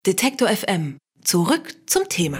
Detektor FM. Zurück zum Thema.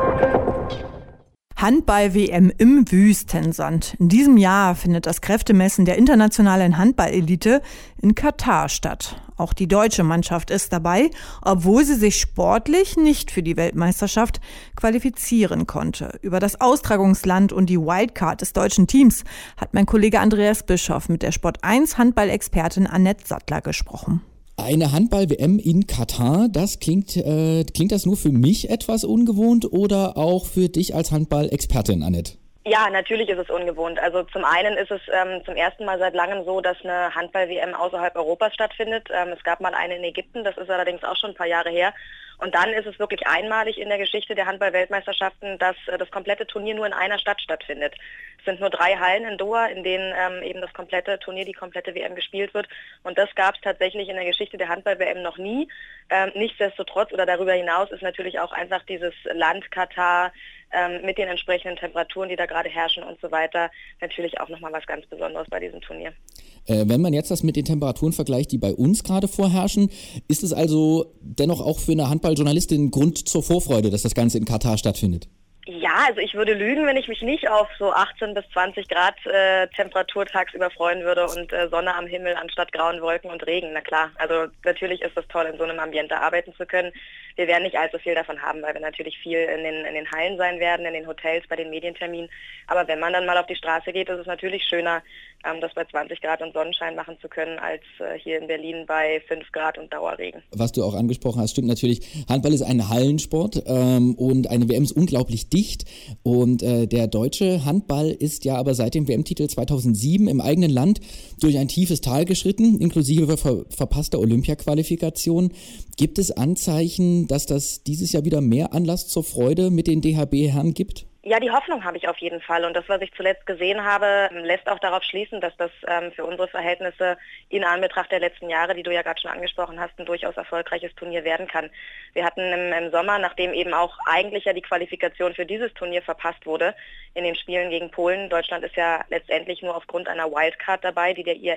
Handball-WM im Wüstensand. In diesem Jahr findet das Kräftemessen der internationalen Handballelite in Katar statt. Auch die deutsche Mannschaft ist dabei, obwohl sie sich sportlich nicht für die Weltmeisterschaft qualifizieren konnte. Über das Austragungsland und die Wildcard des deutschen Teams hat mein Kollege Andreas Bischoff mit der Sport1 Handball-Expertin Annette Sattler gesprochen. Eine Handball-WM in Katar, das klingt das nur für mich etwas ungewohnt oder auch für dich als Handball-Expertin, Annette? Ja, natürlich ist es ungewohnt. Also zum einen ist es zum ersten Mal seit langem so, dass eine Handball-WM außerhalb Europas stattfindet. Es gab mal eine in Ägypten, das ist allerdings auch schon ein paar Jahre her. Und dann ist es wirklich einmalig in der Geschichte der Handball-Weltmeisterschaften, dass das komplette Turnier nur in einer Stadt stattfindet. Es sind nur 3 Hallen in Doha, in denen eben das komplette Turnier, die komplette WM gespielt wird. Und das gab es tatsächlich in der Geschichte der Handball-WM noch nie. Nichtsdestotrotz oder darüber hinaus ist natürlich auch einfach dieses Land Katar mit den entsprechenden Temperaturen, die da gerade herrschen und so weiter, natürlich auch nochmal was ganz Besonderes bei diesem Turnier. Wenn man jetzt das mit den Temperaturen vergleicht, die bei uns gerade vorherrschen, ist es also dennoch auch für eine Handballjournalistin Grund zur Vorfreude, dass das Ganze in Katar stattfindet? Ja, also ich würde lügen, wenn ich mich nicht auf so 18 bis 20 Grad Temperatur tagsüber freuen würde und Sonne am Himmel anstatt grauen Wolken und Regen. Na klar, also natürlich ist es toll, in so einem Ambiente arbeiten zu können. Wir werden nicht allzu viel davon haben, weil wir natürlich viel in den Hallen sein werden, in den Hotels, bei den Medienterminen. Aber wenn man dann mal auf die Straße geht, ist es natürlich schöner, das bei 20 Grad und Sonnenschein machen zu können, als hier in Berlin bei 5 Grad und Dauerregen. Was du auch angesprochen hast, stimmt natürlich. Handball ist ein Hallensport und eine WM ist unglaublich dicht. Und der deutsche Handball ist ja aber seit dem WM-Titel 2007 im eigenen Land durch ein tiefes Tal geschritten, inklusive verpasster Olympia-Qualifikation. Gibt es Anzeichen, dass das dieses Jahr wieder mehr Anlass zur Freude mit den DHB-Herren gibt? Ja, die Hoffnung habe ich auf jeden Fall. Und das, was ich zuletzt gesehen habe, lässt auch darauf schließen, dass das für unsere Verhältnisse in Anbetracht der letzten Jahre, die du ja gerade schon angesprochen hast, ein durchaus erfolgreiches Turnier werden kann. Wir hatten im Sommer, nachdem eben auch eigentlich ja die Qualifikation für dieses Turnier verpasst wurde, in den Spielen gegen Polen. Deutschland ist ja letztendlich nur aufgrund einer Wildcard dabei, die die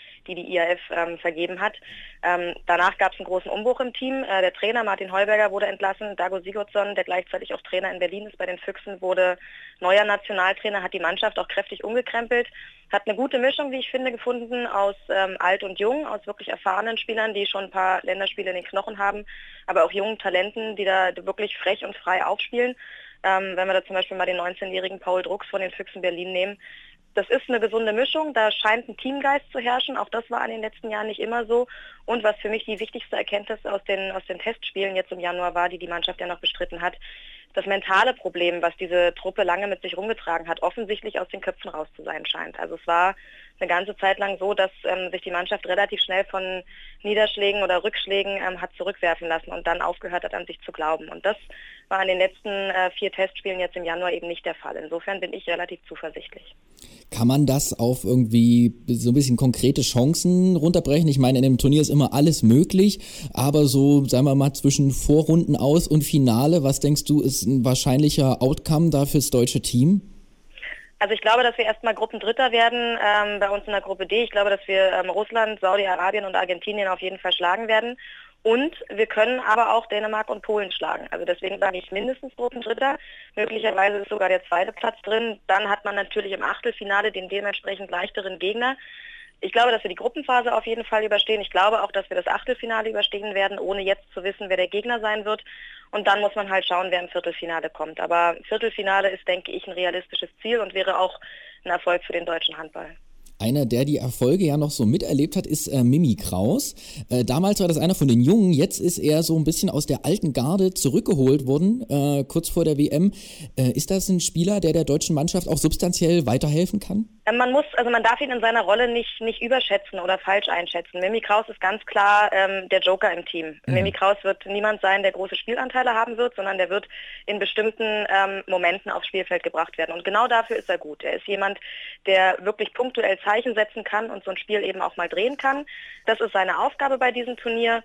IAF vergeben hat. Danach gab es einen großen Umbruch im Team. Der Trainer Martin Heuberger wurde entlassen. Dago Sigurdsson, der gleichzeitig auch Trainer in Berlin ist bei den Füchsen, wurde neuer Nationaltrainer, hat die Mannschaft auch kräftig umgekrempelt, hat eine gute Mischung, wie ich finde, gefunden aus alt und jung, aus wirklich erfahrenen Spielern, die schon ein paar Länderspiele in den Knochen haben, aber auch jungen Talenten, die da wirklich frech und frei aufspielen. Wenn wir da zum Beispiel mal den 19-jährigen Paul Drucks von den Füchsen Berlin nehmen, das ist eine gesunde Mischung, da scheint ein Teamgeist zu herrschen, auch das war in den letzten Jahren nicht immer so. Und was für mich die wichtigste Erkenntnis aus den Testspielen jetzt im Januar war, die Mannschaft ja noch bestritten hat, das mentale Problem, was diese Truppe lange mit sich rumgetragen hat, offensichtlich aus den Köpfen raus zu sein scheint. Also es war eine ganze Zeit lang so, dass sich die Mannschaft relativ schnell von Niederschlägen oder Rückschlägen hat zurückwerfen lassen und dann aufgehört hat, an sich zu glauben. Und das war in den letzten 4 Testspielen jetzt im Januar eben nicht der Fall. Insofern bin ich relativ zuversichtlich. Kann man das auf irgendwie so ein bisschen konkrete Chancen runterbrechen? Ich meine, in einem Turnier ist immer alles möglich, aber so, sagen wir mal, zwischen Vorrunden aus und Finale, was denkst du, ist ein wahrscheinlicher Outcome da fürs deutsche Team? Also ich glaube, dass wir erstmal Gruppendritter werden bei uns in der Gruppe D. Ich glaube, dass wir Russland, Saudi-Arabien und Argentinien auf jeden Fall schlagen werden. Und wir können aber auch Dänemark und Polen schlagen. Also deswegen sage ich mindestens Gruppendritter. Möglicherweise ist sogar der 2. Platz drin. Dann hat man natürlich im Achtelfinale den dementsprechend leichteren Gegner. Ich glaube, dass wir die Gruppenphase auf jeden Fall überstehen. Ich glaube auch, dass wir das Achtelfinale überstehen werden, ohne jetzt zu wissen, wer der Gegner sein wird. Und dann muss man halt schauen, wer im Viertelfinale kommt. Aber Viertelfinale ist, denke ich, ein realistisches Ziel und wäre auch ein Erfolg für den deutschen Handball. Einer, der die Erfolge ja noch so miterlebt hat, ist Mimi Kraus. Damals war das einer von den Jungen, jetzt ist er so ein bisschen aus der alten Garde zurückgeholt worden, kurz vor der WM. Ist das ein Spieler, der deutschen Mannschaft auch substanziell weiterhelfen kann? Man darf ihn in seiner Rolle nicht überschätzen oder falsch einschätzen. Mimi Kraus ist ganz klar der Joker im Team. Mimi Kraus wird niemand sein, der große Spielanteile haben wird, sondern der wird in bestimmten Momenten aufs Spielfeld gebracht werden. Und genau dafür ist er gut. Er ist jemand, der wirklich punktuell Zeichen setzen kann und so ein Spiel eben auch mal drehen kann. Das ist seine Aufgabe bei diesem Turnier.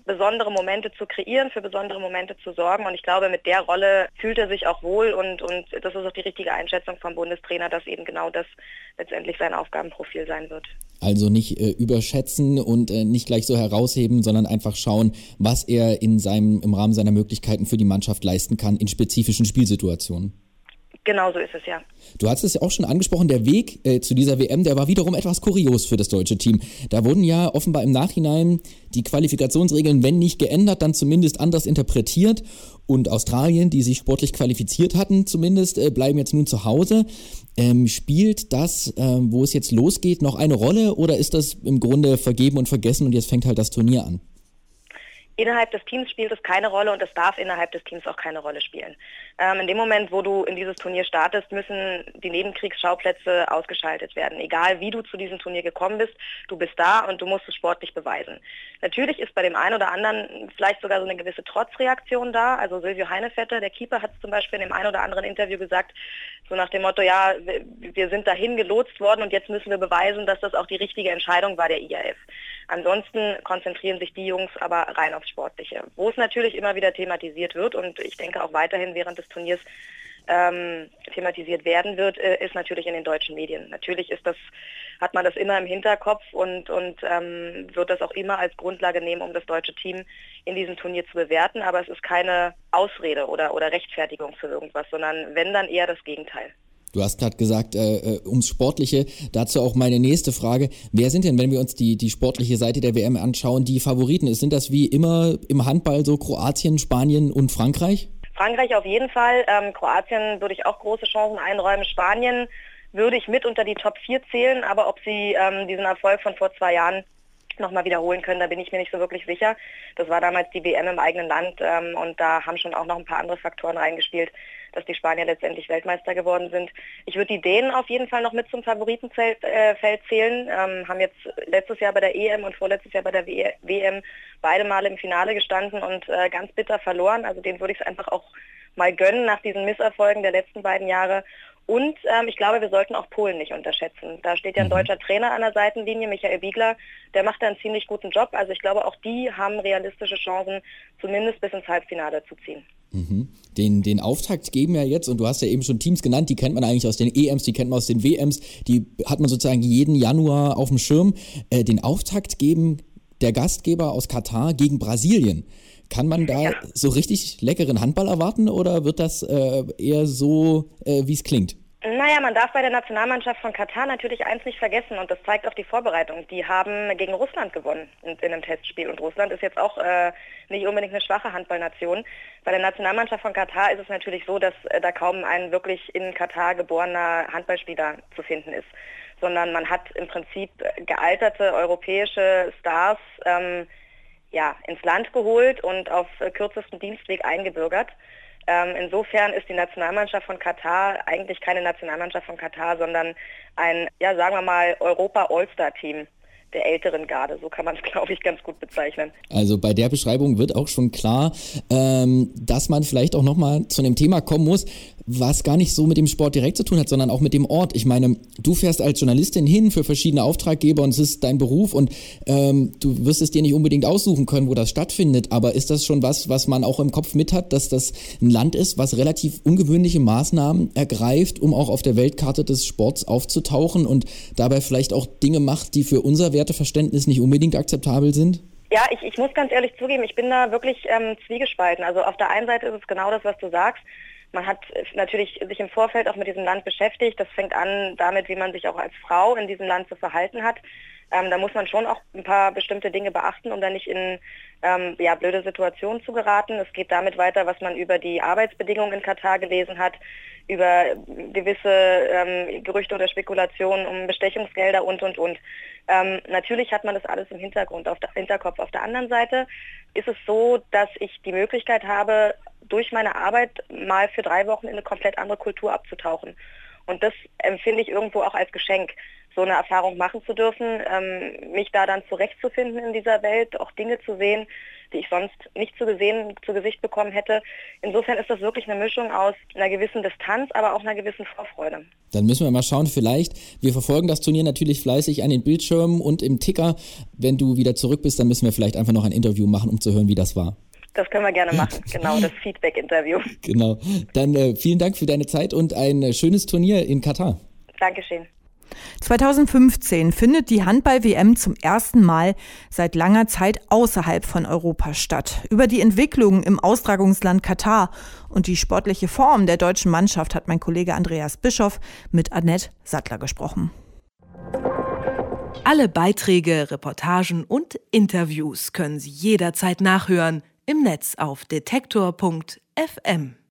besondere Momente zu kreieren, für besondere Momente zu sorgen. Und ich glaube, mit der Rolle fühlt er sich auch wohl und das ist auch die richtige Einschätzung vom Bundestrainer, dass eben genau das letztendlich sein Aufgabenprofil sein wird. Also nicht überschätzen und nicht gleich so herausheben, sondern einfach schauen, was er im Rahmen seiner Möglichkeiten für die Mannschaft leisten kann in spezifischen Spielsituationen. Genau so ist es, ja. Du hast es ja auch schon angesprochen, der Weg zu dieser WM, der war wiederum etwas kurios für das deutsche Team. Da wurden ja offenbar im Nachhinein die Qualifikationsregeln, wenn nicht geändert, dann zumindest anders interpretiert. Und Australien, die sich sportlich qualifiziert hatten zumindest, bleiben jetzt nun zu Hause. Spielt das, wo es jetzt losgeht, noch eine Rolle oder ist das im Grunde vergeben und vergessen und jetzt fängt halt das Turnier an? Innerhalb des Teams spielt es keine Rolle und es darf innerhalb des Teams auch keine Rolle spielen. In dem Moment, wo du in dieses Turnier startest, müssen die Nebenkriegsschauplätze ausgeschaltet werden. Egal wie du zu diesem Turnier gekommen bist, du bist da und du musst es sportlich beweisen. Natürlich ist bei dem einen oder anderen vielleicht sogar so eine gewisse Trotzreaktion da. Also Silvio Heinevetter, der Keeper, hat es zum Beispiel in dem einen oder anderen Interview gesagt, so nach dem Motto, ja, wir sind dahin gelotst worden und jetzt müssen wir beweisen, dass das auch die richtige Entscheidung war der IAF. Ansonsten konzentrieren sich die Jungs aber rein aufs Sportliche. Wo es natürlich immer wieder thematisiert wird und ich denke auch weiterhin während des Turniers thematisiert werden wird, ist natürlich in den deutschen Medien. Natürlich hat man das immer im Hinterkopf und wird das auch immer als Grundlage nehmen, um das deutsche Team in diesem Turnier zu bewerten. Aber es ist keine Ausrede oder Rechtfertigung für irgendwas, sondern wenn, dann eher das Gegenteil. Du hast gerade gesagt, ums Sportliche, dazu auch meine nächste Frage. Wer sind denn, wenn wir uns die sportliche Seite der WM anschauen, die Favoriten? Sind das wie immer im Handball so Kroatien, Spanien und Frankreich? Frankreich auf jeden Fall. Kroatien würde ich auch große Chancen einräumen. Spanien würde ich mit unter die Top 4 zählen, aber ob sie diesen Erfolg von vor 2 Jahren nochmal wiederholen können, da bin ich mir nicht so wirklich sicher. Das war damals die WM im eigenen Land und da haben schon auch noch ein paar andere Faktoren reingespielt, dass die Spanier letztendlich Weltmeister geworden sind. Ich würde die Dänen auf jeden Fall noch mit zum Favoritenfeld zählen, haben jetzt letztes Jahr bei der EM und vorletztes Jahr bei der WM beide Male im Finale gestanden und ganz bitter verloren. Also denen würde ich es einfach auch mal gönnen nach diesen Misserfolgen der letzten beiden Jahre. Und ich glaube, wir sollten auch Polen nicht unterschätzen. Da steht ja ein deutscher Trainer an der Seitenlinie, Michael Biegler, der macht da einen ziemlich guten Job. Also ich glaube, auch die haben realistische Chancen, zumindest bis ins Halbfinale zu ziehen. Mhm. Den Auftakt geben ja jetzt, und du hast ja eben schon Teams genannt, die kennt man eigentlich aus den EMs, die kennt man aus den WMs, die hat man sozusagen jeden Januar auf dem Schirm. Den Auftakt geben der Gastgeber aus Katar gegen Brasilien. Kann man da so richtig leckeren Handball erwarten oder wird das eher so, wie es klingt? Naja, man darf bei der Nationalmannschaft von Katar natürlich eins nicht vergessen und das zeigt auch die Vorbereitung. Die haben gegen Russland gewonnen in einem Testspiel und Russland ist jetzt auch nicht unbedingt eine schwache Handballnation. Bei der Nationalmannschaft von Katar ist es natürlich so, dass da kaum ein wirklich in Katar geborener Handballspieler zu finden ist, sondern man hat im Prinzip gealterte europäische Stars ins Land geholt und auf kürzestem Dienstweg eingebürgert. Insofern ist die Nationalmannschaft von Katar eigentlich keine Nationalmannschaft von Katar, sondern ein, sagen wir mal, Europa-All-Star-Team der älteren Garde. So kann man es, glaube ich, ganz gut bezeichnen. Also bei der Beschreibung wird auch schon klar, dass man vielleicht auch nochmal zu einem Thema kommen muss, was gar nicht so mit dem Sport direkt zu tun hat, sondern auch mit dem Ort. Ich meine, du fährst als Journalistin hin für verschiedene Auftraggeber und es ist dein Beruf und du wirst es dir nicht unbedingt aussuchen können, wo das stattfindet. Aber ist das schon was man auch im Kopf mit hat, dass das ein Land ist, was relativ ungewöhnliche Maßnahmen ergreift, um auch auf der Weltkarte des Sports aufzutauchen und dabei vielleicht auch Dinge macht, die für unser Werteverständnis nicht unbedingt akzeptabel sind? Ja, ich muss ganz ehrlich zugeben, ich bin da wirklich zwiegespalten. Also auf der einen Seite ist es genau das, was du sagst. Man hat natürlich sich im Vorfeld auch mit diesem Land beschäftigt. Das fängt an damit, wie man sich auch als Frau in diesem Land zu verhalten hat. Da muss man schon auch ein paar bestimmte Dinge beachten, um da nicht in blöde Situationen zu geraten. Es geht damit weiter, was man über die Arbeitsbedingungen in Katar gelesen hat, über gewisse Gerüchte oder Spekulationen um Bestechungsgelder und. Natürlich hat man das alles im Hinterkopf. Auf der anderen Seite ist es so, dass ich die Möglichkeit habe, durch meine Arbeit mal für 3 Wochen in eine komplett andere Kultur abzutauchen. Und das empfinde ich irgendwo auch als Geschenk. so eine Erfahrung machen zu dürfen, mich da dann zurechtzufinden in dieser Welt, auch Dinge zu sehen, die ich sonst nicht zu Gesicht bekommen hätte. Insofern ist das wirklich eine Mischung aus einer gewissen Distanz, aber auch einer gewissen Vorfreude. Dann müssen wir mal schauen, vielleicht, wir verfolgen das Turnier natürlich fleißig an den Bildschirmen und im Ticker. Wenn du wieder zurück bist, dann müssen wir vielleicht einfach noch ein Interview machen, um zu hören, wie das war. Das können wir gerne machen, genau, das Feedback-Interview. Genau, dann vielen Dank für deine Zeit und ein schönes Turnier in Katar. Dankeschön. 2015 findet die Handball-WM zum ersten Mal seit langer Zeit außerhalb von Europa statt. Über die Entwicklung im Austragungsland Katar und die sportliche Form der deutschen Mannschaft hat mein Kollege Andreas Bischoff mit Annette Sattler gesprochen. Alle Beiträge, Reportagen und Interviews können Sie jederzeit nachhören im Netz auf detektor.fm.